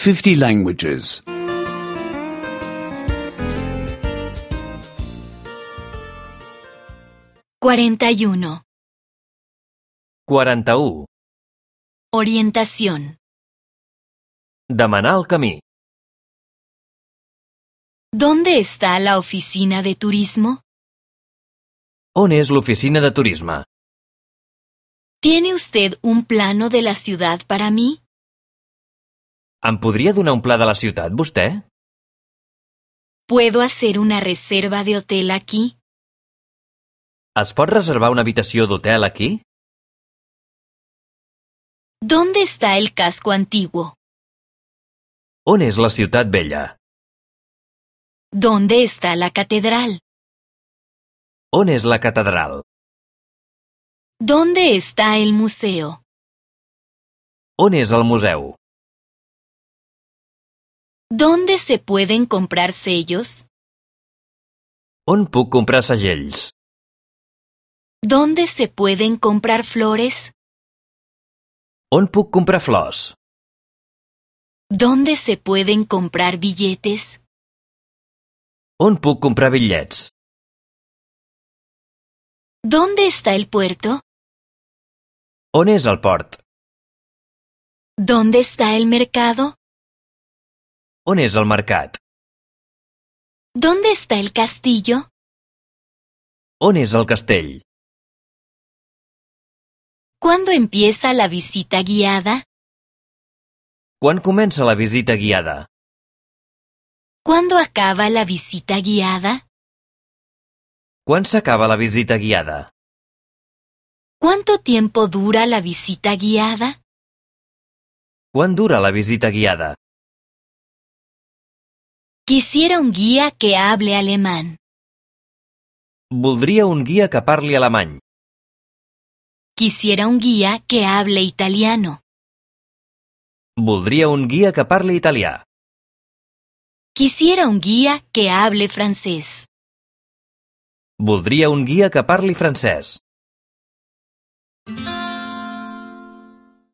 50 languages. 41. 41. Orientación. Demanar el camí. ¿Dónde está la oficina de turismo? On és l'oficina de turisme? ¿Tiene usted un plano de la ciudad para mí? Em podria donar un pla de la ciutat, vostè? ¿Puedo hacer una reserva de hotel aquí? Es pot reservar una habitació d'hotel aquí? ¿Dónde está el casco antiguo? On és la ciutat vella? ¿Dónde está la catedral? On és la catedral? ¿Dónde está el museo? On és el museu? ¿Dónde se pueden comprar sellos? On puc comprar segells? ¿Dónde se pueden comprar flores? On puc comprar flors? ¿Dónde se pueden comprar billetes? On puc comprar bitllets? ¿Dónde está el puerto? On és el port? ¿Dónde está el mercado? On és el mercat? ¿Dónde está el castillo? On és el castell? ¿Cuándo empieza la visita guiada? Quan comença la visita guiada? ¿Cuándo acaba la visita guiada? Quan s'acaba la visita guiada? ¿Cuánto tiempo dura la visita guiada? Quan dura la visita guiada? Quisiera un guía que hable alemán. Voldria un guia que parli alemany. Quisiera un guía que hable italiano. Voldria un guia que parli italià. Quisiera un guía que hable francés. Voldria un guia que parli francès.